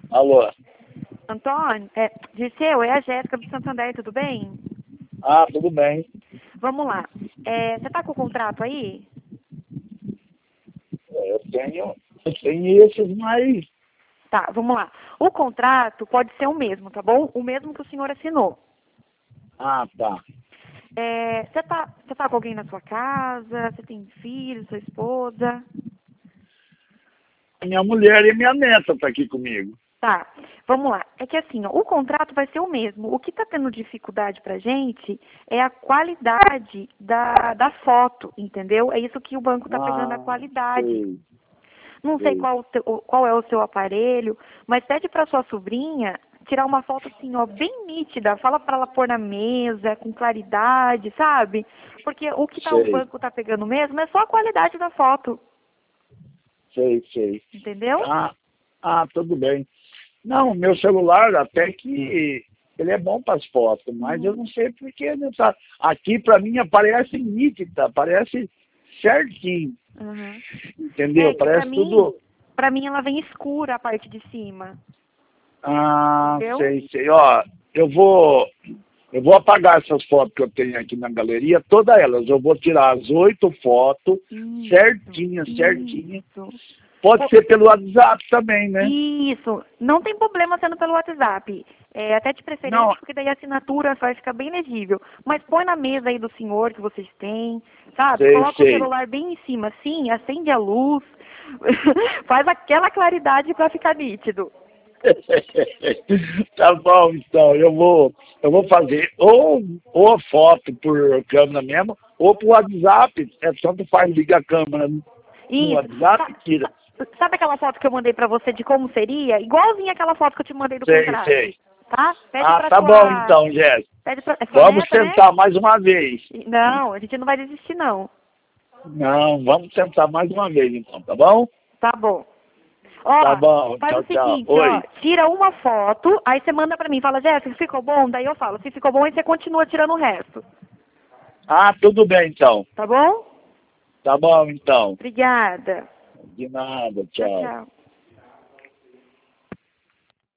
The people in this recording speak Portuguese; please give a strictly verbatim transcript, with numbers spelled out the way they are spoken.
Alô? Antônio, é, Dirceu, é a Jéssica do Santander, tudo bem? Ah, tudo bem. Vamos lá. É, você tá com o contrato aí? É, Eu tenho, eu tenho esses, mas... Tá, vamos lá. O contrato pode ser o mesmo, tá bom? O mesmo que o senhor assinou. Ah, tá. É, você tá, você tá com alguém na sua casa? Você tem filho, sua esposa? Minha mulher e minha neta tá aqui comigo. Tá, vamos lá. É que assim, ó, o contrato vai ser o mesmo. O que está tendo dificuldade pra gente é a qualidade da, da foto, entendeu? É isso que o banco está pegando, a Ah, qualidade. sei, Não sei sei. qual, o teu- qual é o seu aparelho, mas pede para sua sobrinha tirar uma foto assim, ó, bem nítida. Fala para ela pôr na mesa, com claridade, sabe? Porque o que tá, o Sei, banco tá pegando mesmo é só a qualidade da foto, sei, sei. entendeu? Ah, ah, tudo bem. Não, meu celular até que ele é bom para as fotos, mas eu Uhum. não sei porque não tá. Aqui para mim aparece nítida, aparece certinho, Uhum. É entendeu? que pra Parece mim, tudo. pra mim ela vem escura a parte de cima, Ah, entendeu? sei, sei. Ó, eu vou, eu vou apagar essas fotos que eu tenho aqui na galeria, todas elas. Eu vou tirar as oito fotos Isso, certinha, certinha. isso. Pode Pô, ser pelo WhatsApp também, né? isso, não tem problema sendo pelo WhatsApp. É, até de Não, preferência, porque daí a assinatura vai ficar bem legível. Mas põe na mesa aí do senhor que vocês têm, sabe? sei, Coloca o sei. celular bem em cima, assim, acende a luz, faz aquela claridade para ficar nítido. Tá bom, então, eu vou, eu vou fazer ou, ou foto por câmera mesmo, ou por WhatsApp, é tanto faz, liga a câmera no Isso. WhatsApp Sa- e tira. sa- Sabe aquela foto que eu mandei pra você de como seria? Igualzinha aquela foto que eu te mandei do Sei, contrato, sei. tá? Pede Ah, pra tá bom sua... então, Jéssica. Pede pra... É sua Vamos neta, né? tentar mais uma vez. E- Não, a gente não vai desistir, não. Não, vamos tentar mais uma vez então, tá bom? Tá bom. Tá Ó, bom, faz tchau, o tchau. seguinte, ó. Oi. Tira uma foto, aí você manda pra mim. Fala, Jéssica, ficou bom? Daí eu falo. Se ficou bom, aí você continua tirando o resto. Ah, tudo bem então. Tá bom? Tá bom então. Obrigada. De nada, Tchau, tchau. tchau.